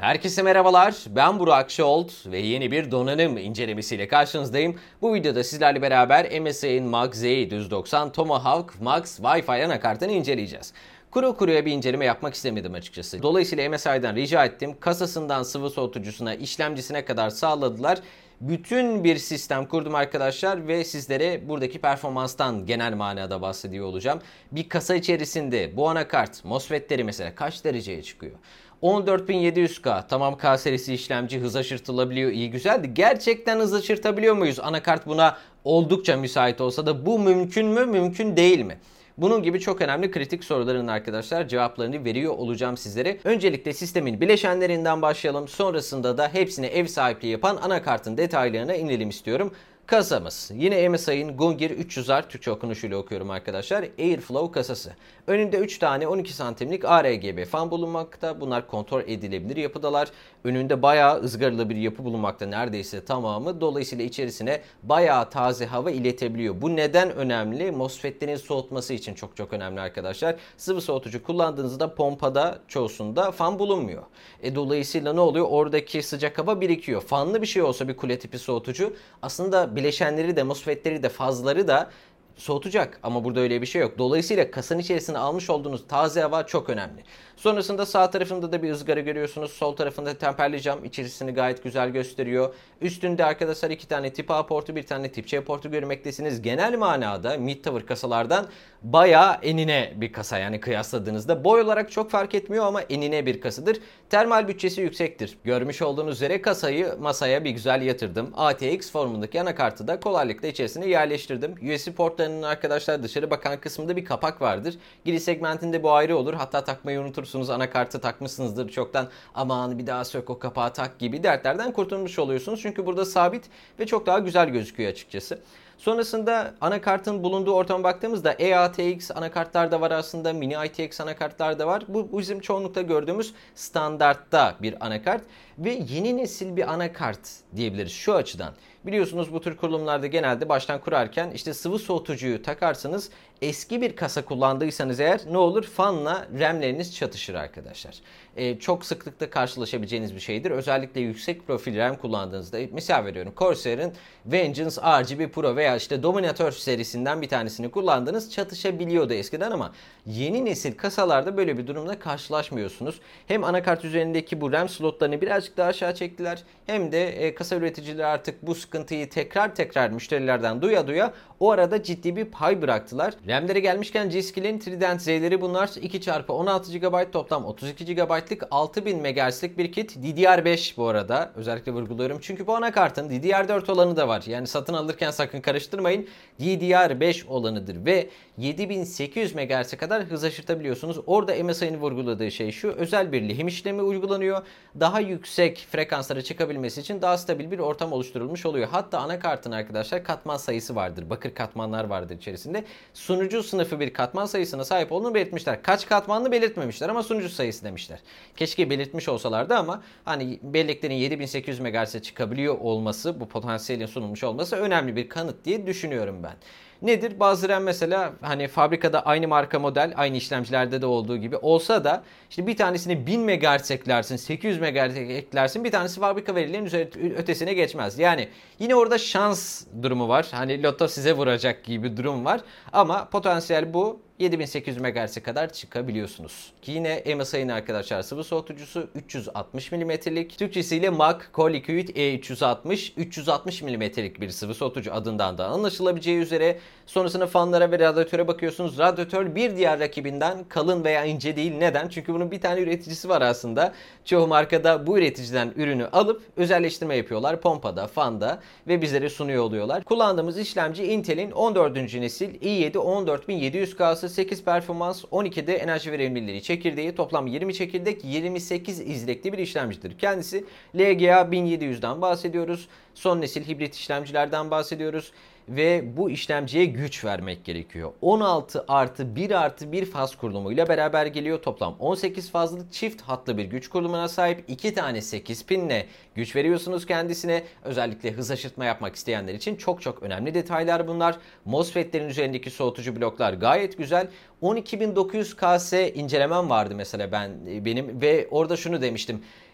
Herkese merhabalar, ben Burak Şolt ve yeni bir donanım incelemesiyle karşınızdayım. Bu videoda sizlerle beraber MSI'nin Mag Z790 Tomahawk Max Wi-Fi anakartını inceleyeceğiz. Kuru kuruya bir inceleme yapmak istemedim açıkçası. Dolayısıyla MSI'den rica ettim. Kasasından sıvı soğutucusuna, işlemcisine kadar sağladılar. Bütün bir sistem kurdum arkadaşlar ve sizlere buradaki performanstan genel manada bahsediyor olacağım. Bir kasa içerisinde bu anakart, MOSFET'leri mesela kaç dereceye çıkıyor? 14700K tamam, K serisi işlemci, hız aşırtılabiliyor, iyi güzeldi. Gerçekten hız aşırtabiliyor muyuz? Anakart buna oldukça müsait olsa da bu mümkün mü, mümkün değil mi? Bunun gibi çok önemli kritik soruların arkadaşlar cevaplarını veriyor olacağım sizlere. Öncelikle sistemin bileşenlerinden başlayalım. Sonrasında da hepsine ev sahipliği yapan anakartın detaylarına inelim istiyorum. Kasamız yine MSI'nin Gungir 300R, Türkçe okunuşuyla okuyorum arkadaşlar, Airflow kasası. Önünde 3 tane 12 santimlik ARGB fan bulunmakta. Bunlar kontrol edilebilir yapıdalar. Önünde bayağı ızgaralı bir yapı bulunmakta, neredeyse tamamı. Dolayısıyla içerisine bayağı taze hava iletebiliyor. Bu neden önemli? MOSFET'lerin soğutması için çok önemli arkadaşlar. Sıvı soğutucu kullandığınızda pompada çoğusunda fan bulunmuyor. Dolayısıyla ne oluyor? Oradaki sıcak hava birikiyor. Fanlı bir şey olsa bir kule tipi soğutucu aslında bileşenleri de MOSFET'leri de fazları da soğutacak, ama burada öyle bir şey yok. Dolayısıyla kasanın içerisine almış olduğunuz taze hava çok önemli. Sonrasında sağ tarafında da bir ızgara görüyorsunuz. Sol tarafında temperli cam içerisini gayet güzel gösteriyor. Üstünde arkadaşlar 2 tane tip A portu, 1 tane tip C portu görmektesiniz. Genel manada mid tower kasalardan bayağı enine bir kasa, yani kıyasladığınızda boy olarak çok fark etmiyor ama enine bir kasadır. Termal bütçesi yüksektir. Görmüş olduğunuz üzere kasayı masaya bir güzel yatırdım. ATX formundaki anakartı da kolaylıkla içerisine yerleştirdim. USB portlarının arkadaşlar dışarı bakan kısmında bir kapak vardır. Giriş segmentinde bu ayrı olur. Hatta takmayı unutursunuz. Anakartı takmışsınızdır çoktan. Aman bir daha sök o kapağı tak gibi dertlerden kurtulmuş oluyorsunuz. Çünkü burada sabit ve çok daha güzel gözüküyor açıkçası. Sonrasında anakartın bulunduğu ortama baktığımızda eATX anakartlar da var aslında. Mini ITX anakartlar da var. Bu bizim çoğunlukla gördüğümüz standartta bir anakart. Ve yeni nesil bir anakart diyebiliriz şu açıdan. Biliyorsunuz bu tür kurulumlarda genelde baştan kurarken işte sıvı soğutucuyu takarsınız. Eski bir kasa kullandıysanız eğer ne olur? Fanla RAM'leriniz çatışır arkadaşlar. Çok sıklıkla karşılaşabileceğiniz bir şeydir. Özellikle yüksek profil RAM kullandığınızda, misal veriyorum Corsair'ın Vengeance RGB Pro veya işte Dominator serisinden bir tanesini kullandınız, çatışabiliyordu eskiden, ama yeni nesil kasalarda böyle bir durumla karşılaşmıyorsunuz. Hem anakart üzerindeki bu RAM slotlarını birazcık daha aşağı çektiler, hem de kasa üreticileri artık bu sıkıntıyı tekrar müşterilerden duya o arada ciddi bir pay bıraktılar. RAM'lere gelmişken G-Skill'in Trident Z'leri bunlar. 2x16 GB toplam 32 GB'lık 6000 MHz'lik bir kit. DDR5 bu arada özellikle vurguluyorum. Çünkü bu anakartın DDR4 olanı da var. Yani satın alırken sakın karıştırmayın. DDR5 olanıdır ve 7800 MHz'e kadar hız aşırtabiliyorsunuz. Orada MSI'nin vurguladığı şey şu: özel bir lehim işlemi uygulanıyor. Daha yüksek frekanslara çıkabilmesi için daha stabil bir ortam oluşturulmuş oluyor. Hatta anakartın arkadaşlar katman sayısı vardır. Bakır katmanlar vardır içerisinde. Sunucu sınıfı bir katman sayısına sahip olduğunu belirtmişler. Kaç katmanlı belirtmemişler ama sunucu sayısı demişler. Keşke belirtmiş olsalardı, ama hani belleklerin 7800 MHz'e çıkabiliyor olması, bu potansiyelin sunulmuş olması önemli bir kanıt diye düşünüyorum ben. Nedir? Bazı RAM mesela hani fabrikada aynı marka model, aynı işlemcilerde de olduğu gibi olsa da işte bir tanesine 1000 MHz eklersin, 800 MHz eklersin, bir tanesi fabrika verilerinin ötesine geçmez. Yani yine orada şans durumu var. Hani loto size vuracak gibi bir durum var, ama potansiyel bu. 7800 MHz'e kadar çıkabiliyorsunuz. Ki yine MSI'nin arkadaşlar sıvı soğutucusu 360 mm'lik. Türkçesiyle Mag Coliquid E360, 360 mm'lik bir sıvı soğutucu adından da anlaşılabileceği üzere. Sonrasında fanlara ve radyatöre bakıyorsunuz. Radyatör bir diğer rakibinden kalın veya ince değil. Neden? Çünkü bunun bir tane üreticisi var aslında. Çoğu markada bu üreticiden ürünü alıp özelleştirme yapıyorlar. Pompada, fanda ve bizlere sunuyor oluyorlar. Kullandığımız işlemci Intel'in 14. nesil i7 14700K'sı, 8 performans, 12'de enerji verimliliği çekirdeği, toplam 20 çekirdek, 28 izlekli bir işlemcidir. Kendisi LGA 1700'den bahsediyoruz. Son nesil hibrit işlemcilerden bahsediyoruz. Ve bu işlemciye güç vermek gerekiyor. 16 artı 1 artı 1 faz kurulumuyla beraber geliyor. Toplam 18 fazlı çift hatlı bir güç kurulumuna sahip. 2 tane 8 pinle güç veriyorsunuz kendisine. Özellikle hız aşırtma yapmak isteyenler için çok önemli detaylar bunlar. MOSFET'lerin üzerindeki soğutucu bloklar gayet güzel. 12900 KS incelemem vardı mesela benim ve orada şunu demiştim.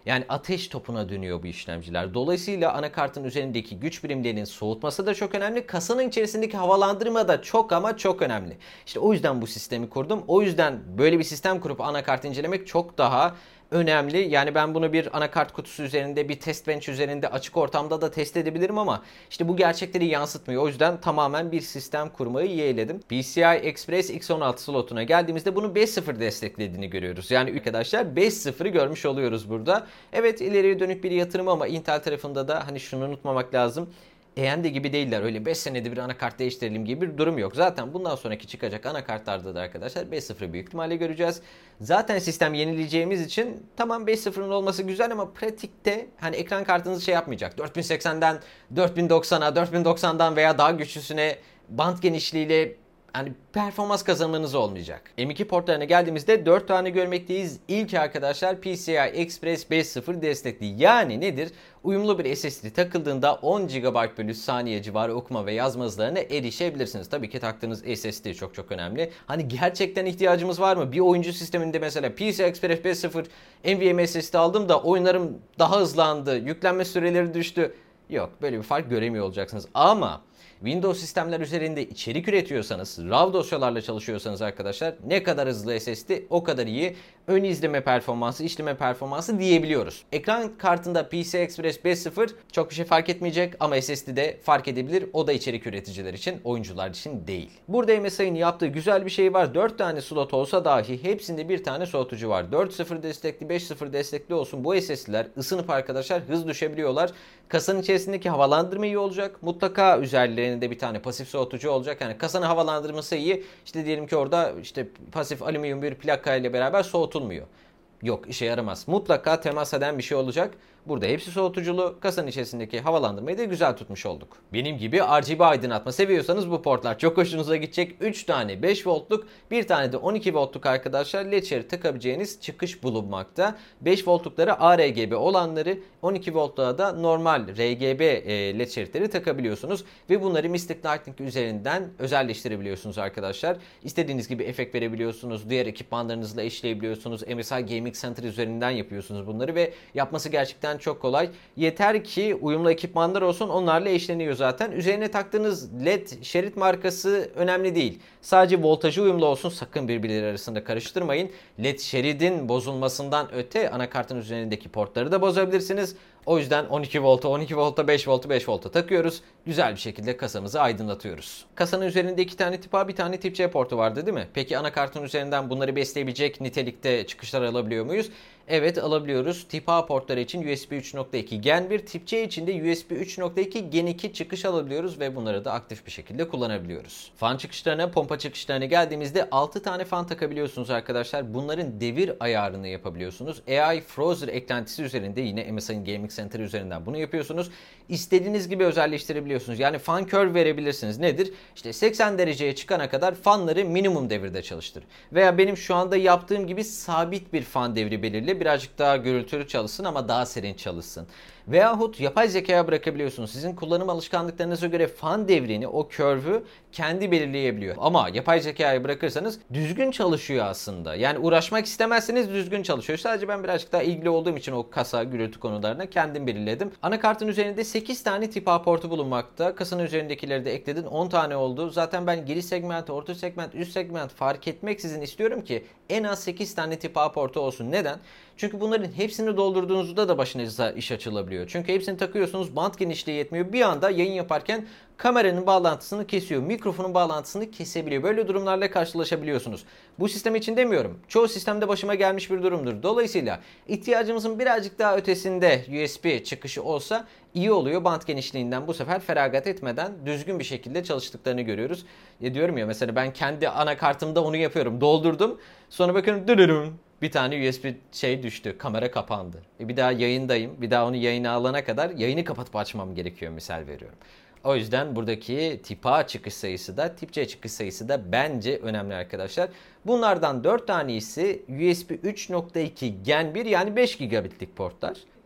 Yani ateş topuna dönüyor bu işlemciler. Dolayısıyla anakartın üzerindeki güç birimlerinin soğutması da çok önemli. Kasanın içerisindeki havalandırma da çok ama çok önemli. İşte o yüzden bu sistemi kurdum. O yüzden böyle bir sistem kurup anakart incelemek çok daha önemli. Yani ben bunu bir anakart kutusu üzerinde, bir test bench üzerinde, açık ortamda da test edebilirim ama işte bu gerçekleri yansıtmıyor. O yüzden tamamen bir sistem kurmayı yeğledim. PCI Express X16 slotuna geldiğimizde bunu 5.0 desteklediğini görüyoruz. Yani arkadaşlar 5.0'ı görmüş oluyoruz burada. Evet, ileriye dönük bir yatırım ama Intel tarafında da hani şunu unutmamak lazım. AMD gibi değiller. Öyle 5 senede bir anakart değiştirelim gibi bir durum yok. Zaten bundan sonraki çıkacak anakartlarda da arkadaşlar 5.0'ı büyük ihtimalle göreceğiz. Zaten sistem yenileyeceğimiz için tamam 5.0'ın olması güzel ama pratikte hani ekran kartınızı şey yapmayacak. 4080'den 4090'a, 4090'dan veya daha güçlüsüne band genişliğiyle hani performans kazanmanız olmayacak. M2 portlarına geldiğimizde 4 tane görmekteyiz. İlk arkadaşlar PCI Express 5.0 destekli. Yani nedir? Uyumlu bir SSD takıldığında 10 GB bölü saniye civarı okuma ve yazma hızlarına erişebilirsiniz. Tabii ki taktığınız SSD çok çok önemli. Hani gerçekten ihtiyacımız var mı? Bir oyuncu sisteminde mesela PCI Express 5.0 NVMe SSD aldım da oyunlarım daha hızlandı, yüklenme süreleri düştü. Yok, böyle bir fark göremiyor olacaksınız. Ama Windows sistemler üzerinde içerik üretiyorsanız, RAW dosyalarla çalışıyorsanız arkadaşlar ne kadar hızlı SSD o kadar iyi ön izleme performansı, işleme performansı diyebiliyoruz. Ekran kartında PCI Express 5.0 çok bir şey fark etmeyecek ama SSD'de fark edebilir. O da içerik üreticiler için, oyuncular için değil. Burada MSI'nin yaptığı güzel bir şey var. 4 tane slot olsa dahi hepsinde bir tane soğutucu var. 4.0 destekli, 5.0 destekli olsun bu SSD'ler ısınıp arkadaşlar hız düşebiliyorlar. Kasanın içerisindeki havalandırma iyi olacak. Mutlaka üzerlerinde bir tane pasif soğutucu olacak. Yani kasanın havalandırması iyi. İşte diyelim ki orada işte pasif alüminyum bir plaka ile beraber soğutulmuyor. Yok, işe yaramaz. Mutlaka temas eden bir şey olacak. Burada hepsi soğutuculu. Kasanın içerisindeki havalandırmayı da güzel tutmuş olduk. Benim gibi RGB aydınlatma seviyorsanız bu portlar çok hoşunuza gidecek. 3 tane 5 voltluk, bir tane de 12 voltluk arkadaşlar led şerit takabileceğiniz çıkış bulunmakta. 5 voltlukları ARGB olanları, 12 voltluğa da normal RGB led şeritleri takabiliyorsunuz. Ve bunları Mystic Lightning üzerinden özelleştirebiliyorsunuz arkadaşlar. İstediğiniz gibi efekt verebiliyorsunuz. Diğer ekipmanlarınızla eşleyebiliyorsunuz. MSI Gaming Center üzerinden yapıyorsunuz bunları ve yapması gerçekten çok kolay. Yeter ki uyumlu ekipmanlar olsun, onlarla eşleniyor zaten. Üzerine taktığınız led şerit markası önemli değil. Sadece voltajı uyumlu olsun, sakın birbirleri arasında karıştırmayın. Led şeridin bozulmasından öte anakartın üzerindeki portları da bozabilirsiniz. O yüzden 12 volta 12 volta 5 volta 5 volta takıyoruz. Güzel bir şekilde kasamızı aydınlatıyoruz. Kasanın üzerinde 2 tane tip A, bir tane tip C portu vardı değil mi? Peki anakartın üzerinden bunları besleyebilecek nitelikte çıkışlar alabiliyor muyuz? Evet, alabiliyoruz. Tip A portları için USB 3.2 Gen 1, tip C için de USB 3.2 Gen 2 çıkış alabiliyoruz ve bunları da aktif bir şekilde kullanabiliyoruz. Fan çıkışlarına, pompa çıkışlarına geldiğimizde 6 tane fan takabiliyorsunuz arkadaşlar. Bunların devir ayarını yapabiliyorsunuz. AI Frozer eklentisi üzerinde yine MSI'nin Gaming Center üzerinden bunu yapıyorsunuz. İstediğiniz gibi özelleştirebiliyorsunuz. Yani fan curve verebilirsiniz. Nedir? İşte 80 dereceye çıkana kadar fanları minimum devirde çalıştır. Veya benim şu anda yaptığım gibi sabit bir fan devri belirli. Birazcık daha gürültülü çalışsın ama daha serin çalışsın. Veyahut yapay zekaya bırakabiliyorsunuz. Sizin kullanım alışkanlıklarınıza göre fan devrini, o curve'ü kendi belirleyebiliyor. Ama yapay zekaya bırakırsanız düzgün çalışıyor aslında. Yani uğraşmak istemezseniz düzgün çalışıyor. Sadece ben birazcık daha ilgili olduğum için o kasa gürültü konularına kendim belirledim. Anakartın üzerinde 8 tane tip A portu bulunmakta. Kasanın üzerindekileri de ekledin. 10 tane oldu. Zaten ben giriş segment, orta segment, üst segment fark etmeksizin istiyorum ki en az 8 tane tip A portu olsun. Neden? Çünkü bunların hepsini doldurduğunuzda da başınıza iş açılabiliyor. Çünkü hepsini takıyorsunuz, bant genişliği yetmiyor. Bir anda yayın yaparken kameranın bağlantısını kesiyor, mikrofonun bağlantısını kesebiliyor. Böyle durumlarla karşılaşabiliyorsunuz. Bu sistem için demiyorum. Çoğu sistemde başıma gelmiş bir durumdur. Dolayısıyla ihtiyacımızın birazcık daha ötesinde USB çıkışı olsa iyi oluyor. Bant genişliğinden bu sefer feragat etmeden düzgün bir şekilde çalıştıklarını görüyoruz. Diyorum ya, mesela ben kendi anakartımda onu yapıyorum. Doldurdum. Sonra bakıyorum dırırım. Bir tane USB düştü. Kamera kapandı. Bir daha yayındayım. Bir daha onu yayına alana kadar yayını kapatıp açmam gerekiyor, misal veriyorum. O yüzden buradaki tip A çıkış sayısı da tip C çıkış sayısı da bence önemli arkadaşlar. Bunlardan 4 tanesi USB 3.2 Gen 1 yani 5 gigabitlik portlar.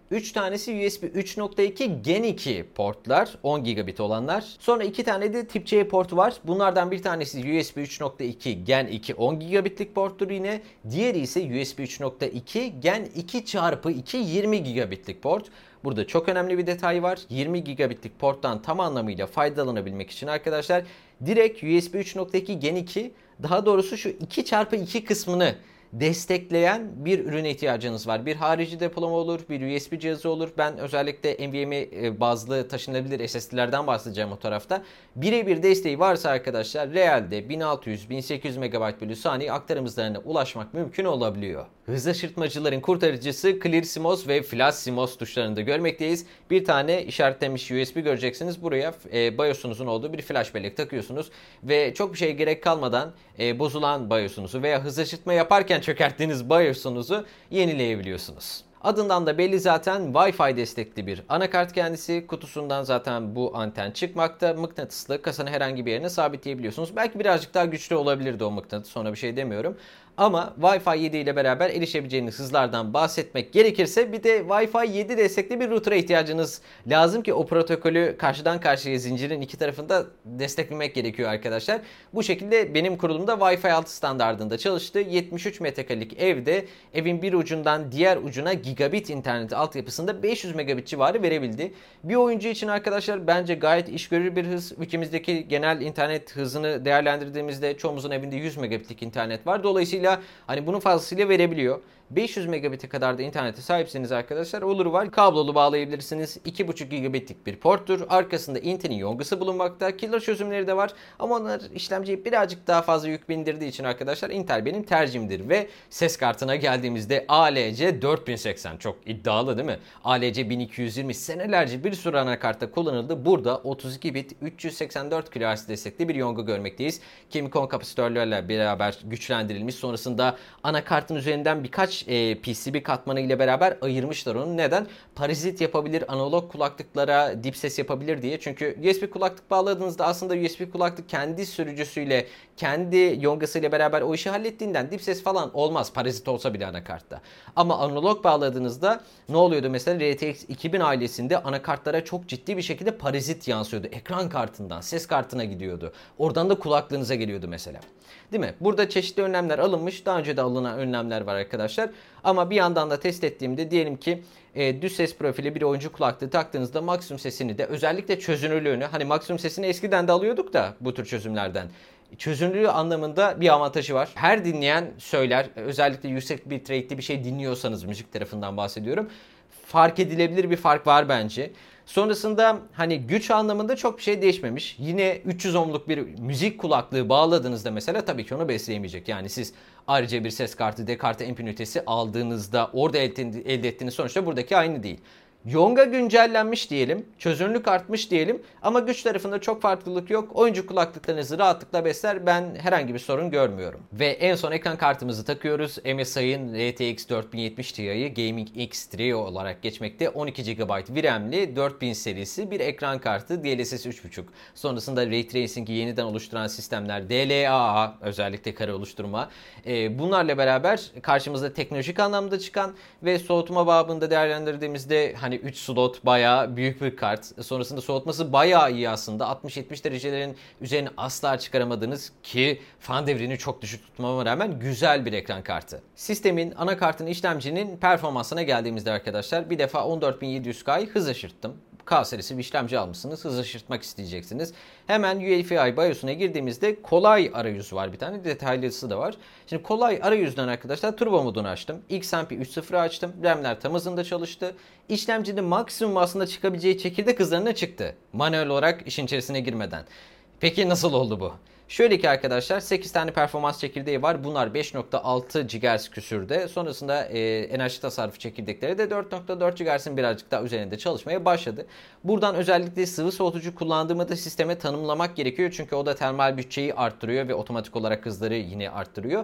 3 tanesi USB 3.2 Gen 2 portlar, 10 gigabit olanlar. Sonra 2 tane de tip C portu var. Bunlardan bir tanesi USB 3.2 Gen 2 10 gigabitlik porttur yine. Diğeri ise USB 3.2 Gen 2 çarpı 2 20 gigabitlik port. Burada çok önemli bir detay var. 20 gigabitlik porttan tam anlamıyla faydalanabilmek için arkadaşlar direkt USB 3.2 Gen 2, daha doğrusu şu 2x2 kısmını destekleyen bir ürüne ihtiyacınız var. Bir harici depolama olur, bir USB cihazı olur. Ben özellikle NVMe bazlı taşınabilir SSD'lerden bahsedeceğim o tarafta. Birebir desteği varsa arkadaşlar realde 1600-1800 MB bölü saniye aktarım hızlarına ulaşmak mümkün olabiliyor. Hız aşırtmacıların kurtarıcısı ClearCMOS ve FlashCMOS tuşlarında görmekteyiz. Bir tane işaretlenmiş USB göreceksiniz. Buraya BIOS'unuzun olduğu bir flash bellek takıyorsunuz ve çok bir şeye gerek kalmadan bozulan BIOS'unuzu veya hız aşırtma yaparken çökerttiğiniz BIOS'unuzu yenileyebiliyorsunuz. Adından da belli zaten, Wi-Fi destekli bir anakart kendisi. Kutusundan zaten bu anten çıkmakta. Mıknatıslı, kasanın herhangi bir yerine sabitleyebiliyorsunuz. Belki birazcık daha güçlü olabilirdi o mıknatıs, sonra bir şey demiyorum. Ama Wi-Fi 7 ile beraber erişebileceğiniz hızlardan bahsetmek gerekirse bir de Wi-Fi 7 destekli bir router'a ihtiyacınız lazım ki o protokolü karşıdan karşıya zincirin iki tarafında desteklemek gerekiyor arkadaşlar. Bu şekilde benim kurulumda Wi-Fi 6 standardında çalıştı. 73 metrekarelik evde evin bir ucundan diğer ucuna gigabit internet altyapısında 500 megabit civarı verebildi. Bir oyuncu için arkadaşlar bence gayet iş görür bir hız. Ülkemizdeki genel internet hızını değerlendirdiğimizde çoğumuzun evinde 100 megabitlik internet var. Dolayısıyla hani bunun fazlasıyla verebiliyor. 500 megabit'e kadar da internete sahipseniz arkadaşlar oluru var. Kablolu bağlayabilirsiniz. 2.5 gigabit'lik bir porttur. Arkasında Intel'in Yonga'sı bulunmakta. Killer çözümleri de var. Ama onlar işlemciye birazcık daha fazla yük bindirdiği için arkadaşlar Intel benim tercihimdir. Ve ses kartına geldiğimizde ALC 4080 çok iddialı değil mi? ALC 1220 senelerce bir sürü anakartta kullanıldı. Burada 32 bit 384 kHz destekli bir Yonga görmekteyiz. Kemikon kapasitörlerle beraber güçlendirilmiş. Sonrasında anakartın üzerinden birkaç PCB katmanı ile beraber ayırmışlar onu. Neden? Parazit yapabilir, analog kulaklıklara dip ses yapabilir diye. Çünkü USB kulaklık bağladığınızda aslında USB kulaklık kendi sürücüsüyle, kendi yongasıyla beraber o işi hallettiğinden dip ses falan olmaz. Parazit olsa bile anakartta. Ama analog bağladığınızda ne oluyordu mesela? RTX 2000 ailesinde anakartlara çok ciddi bir şekilde parazit yansıyordu. Ekran kartından ses kartına gidiyordu. Oradan da kulaklığınıza geliyordu mesela. Değil mi? Burada çeşitli önlemler alınmış. Daha önce de alınan önlemler var arkadaşlar. Ama bir yandan da test ettiğimde diyelim ki düz ses profili bir oyuncu kulaklığı taktığınızda maksimum sesini de özellikle çözünürlüğünü, hani maksimum sesini eskiden de alıyorduk da bu tür çözümlerden. Çözünürlüğü anlamında bir avantajı var. Her dinleyen söyler, özellikle yüksek bitrate'li bir şey dinliyorsanız, müzik tarafından bahsediyorum. Fark edilebilir bir fark var bence. Sonrasında hani güç anlamında çok bir şey değişmemiş. Yine 300 ohmluk bir müzik kulaklığı bağladığınızda mesela tabii ki onu besleyemeyecek. Yani siz ayrıca bir ses kartı, dekartı, amp ünitesi aldığınızda orada elde ettiğiniz sonuçta buradaki aynı değil. Yonga güncellenmiş diyelim, çözünürlük artmış diyelim ama güç tarafında çok farklılık yok. Oyuncu kulaklıklarınızı rahatlıkla besler, ben herhangi bir sorun görmüyorum. Ve en son ekran kartımızı takıyoruz. MSI'ın RTX 4070 Ti'yi Gaming X Trio olarak geçmekte. 12 GB VRAM'li 4000 serisi bir ekran kartı, DLSS 3.5. Sonrasında Ray Tracing'i yeniden oluşturan sistemler, DLAA özellikle kare oluşturma. Bunlarla beraber karşımızda teknolojik anlamda çıkan ve soğutma babında değerlendirdiğimizde hani 3 slot bayağı büyük bir kart. Sonrasında soğutması bayağı iyi aslında. 60-70 derecelerin üzerine asla çıkaramadığınız ki fan devrini çok düşük tutmama rağmen güzel bir ekran kartı. Sistemin, anakartın, işlemcinin performansına geldiğimizde arkadaşlar bir defa 14700K hız aşırttım. K serisi bir işlemci almışsınız. Hız aşırtmak isteyeceksiniz. Hemen UEFI BIOS'una girdiğimizde kolay arayüzü var bir tane. Detaylısı da var. Şimdi kolay arayüzünden arkadaşlar turbo modunu açtım. XMP 3.0'ı açtım. RAM'ler tam hızında çalıştı. İşlemcinin maksimum aslında çıkabileceği çekirdek hızlarına çıktı. Manuel olarak işin içerisine girmeden. Peki nasıl oldu bu? Şöyle ki arkadaşlar 8 tane performans çekirdeği var. Bunlar 5.6 GHz küsürde. Sonrasında enerji tasarrufu çekirdekleri de 4.4 GHz'in birazcık daha üzerinde çalışmaya başladı. Buradan özellikle sıvı soğutucu kullandığımı da sisteme tanımlamak gerekiyor. Çünkü o da termal bütçeyi arttırıyor ve otomatik olarak hızları yine arttırıyor.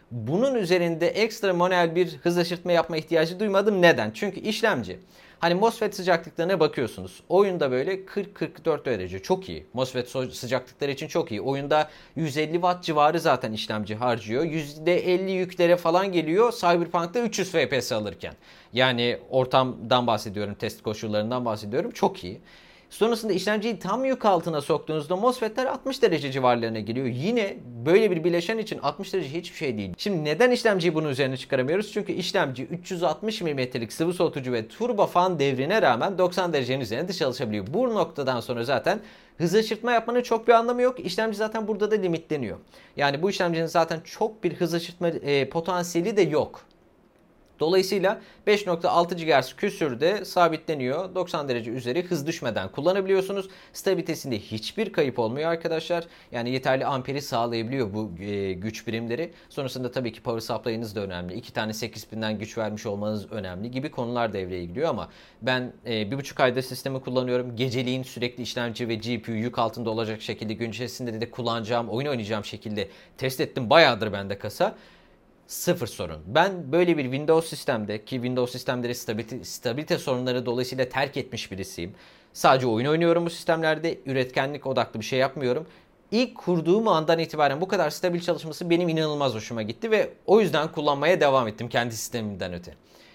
Bunun üzerinde ekstra manuel bir hız aşırtma yapma ihtiyacı duymadım. Neden? Çünkü işlemci. Hani MOSFET sıcaklıklarına bakıyorsunuz. Oyunda böyle 40-44 derece çok iyi. MOSFET sıcaklıkları için çok iyi. Oyunda 150 watt civarı zaten işlemci harcıyor. %50 yüklere falan geliyor Cyberpunk'ta 300 FPS alırken. Yani ortamdan bahsediyorum, test koşullarından bahsediyorum. Çok iyi. Sonrasında işlemciyi tam yük altına soktuğunuzda MOSFET'ler 60 derece civarlarına geliyor. Yine böyle bir bileşen için 60 derece hiçbir şey değil. Şimdi neden işlemciyi bunun üzerine çıkaramıyoruz? Çünkü işlemci 360 mm'lik sıvı soğutucu ve turbo fan devrine rağmen 90 derecenin üzerinde çalışabiliyor. Bu noktadan sonra zaten hız aşırtma yapmanın çok bir anlamı yok. İşlemci zaten burada da limitleniyor. Yani bu işlemcinin zaten çok bir hız aşırtma potansiyeli de yok. Dolayısıyla 5.6 GHz küsürde sabitleniyor. 90 derece üzeri hız düşmeden kullanabiliyorsunuz. Stabilitesinde hiçbir kayıp olmuyor arkadaşlar. Yani yeterli amperi sağlayabiliyor bu güç birimleri. Sonrasında tabii ki power supply'ınız da önemli. 2 tane 8000'den güç vermiş olmanız önemli gibi konular devreye giriyor ama ben 1,5 aydır sistemi kullanıyorum. Geceliğin sürekli işlemci ve GPU yük altında olacak şekilde, gün içerisinde de kullanacağım, oyun oynayacağım şekilde test ettim. Bayağıdır bende kasa. Sıfır sorun. Ben böyle bir Windows sistemde, ki Windows sistemleri stabilite sorunları dolayısıyla terk etmiş birisiyim. Sadece oyun oynuyorum bu sistemlerde. Üretkenlik odaklı bir şey yapmıyorum. İlk kurduğum andan itibaren bu kadar stabil çalışması benim inanılmaz hoşuma gitti ve o yüzden kullanmaya devam ettim kendi sistemimden öte.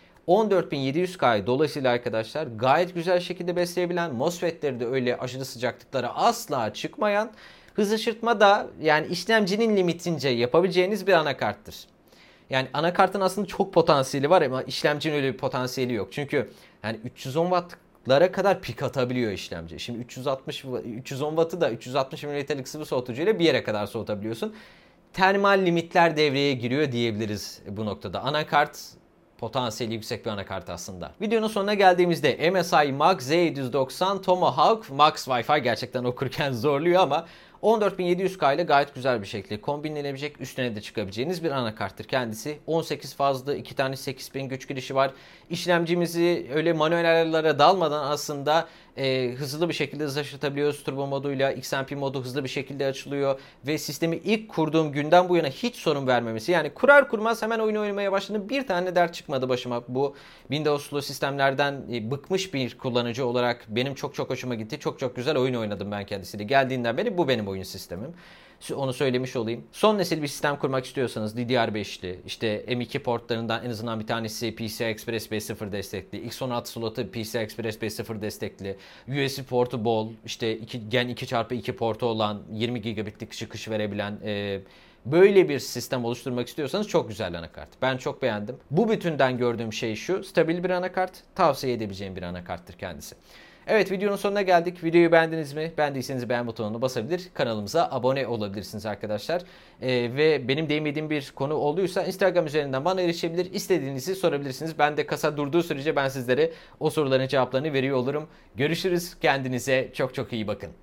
14700K dolayısıyla arkadaşlar gayet güzel şekilde besleyebilen, MOSFET'leri de öyle aşırı sıcaklıklara asla çıkmayan, hız aşırtma da yani işlemcinin limitince yapabileceğiniz bir anakarttır. Yani anakartın aslında çok potansiyeli var ama işlemcinin öyle bir potansiyeli yok. Çünkü yani 310 wattlara kadar pik atabiliyor işlemci. Şimdi 310 wattı da 360 mm'lik sıvı soğutucuyla bir yere kadar soğutabiliyorsun. Termal limitler devreye giriyor diyebiliriz bu noktada. Anakart potansiyeli yüksek bir anakart aslında. Videonun sonuna geldiğimizde MSI Mach Z790 Tomahawk Max Wi-Fi gerçekten okurken zorluyor ama 14700K ile gayet güzel bir şekilde kombinlenebilecek, üstüne de çıkabileceğiniz bir anakarttır kendisi. 18 fazlı, 2 tane 8000 güç girişi var. İşlemcimizi öyle manuel ayarlara dalmadan aslında hızlı bir şekilde hız aşırtabiliyoruz. Turbo moduyla XMP modu hızlı bir şekilde açılıyor ve sistemi ilk kurduğum günden bu yana hiç sorun vermemesi. Yani kurar kurmaz hemen oyun oynamaya başladım. Bir tane dert çıkmadı başıma. Bu Windows'lu sistemlerden bıkmış bir kullanıcı olarak benim çok çok hoşuma gitti. Çok çok güzel oyun oynadım ben kendisiyle. Geldiğinden beri bu benim oyun sistemim. Onu söylemiş olayım. Son nesil bir sistem kurmak istiyorsanız DDR5'li, işte M2 portlarından en azından bir tanesi PCI Express 5.0 destekli, X16 slotu PCI Express 5.0 destekli, USB portu bol, işte Gen 2x2 portu olan 20 gigabitlik çıkış verebilen böyle bir sistem oluşturmak istiyorsanız çok güzel anakart. Ben çok beğendim. Bu bütünden gördüğüm şey şu: stabil bir anakart, tavsiye edebileceğim bir anakarttır kendisi. Evet, videonun sonuna geldik. Videoyu beğendiniz mi? Beğendiyseniz beğen butonuna basabilir, kanalımıza abone olabilirsiniz arkadaşlar. Ve benim değinmediğim bir konu olduysa Instagram üzerinden bana erişebilir, istediğinizi sorabilirsiniz. Ben de kasa durduğu sürece ben sizlere o soruların cevaplarını veriyor olurum. Görüşürüz. Kendinize çok çok iyi bakın.